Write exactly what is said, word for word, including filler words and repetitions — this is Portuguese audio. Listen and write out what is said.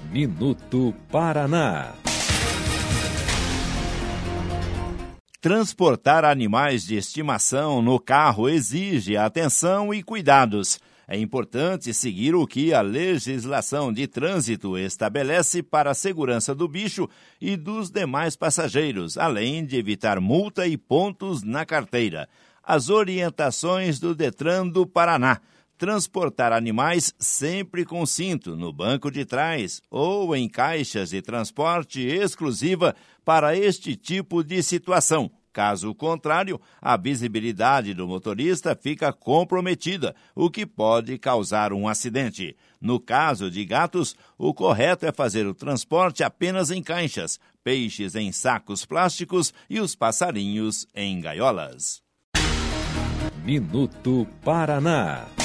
Minuto Paraná. Transportar animais de estimação no carro exige atenção e cuidados. É importante seguir o que a legislação de trânsito estabelece para a segurança do bicho e dos demais passageiros, além de evitar multa e pontos na carteira. As orientações do Detran do Paraná. Transportar animais sempre com cinto no banco de trás ou em caixas de transporte exclusiva para este tipo de situação. Caso contrário, a visibilidade do motorista fica comprometida, o que pode causar um acidente. No caso de gatos, o correto é fazer o transporte apenas em caixas, peixes em sacos plásticos e os passarinhos em gaiolas. Minuto Paraná.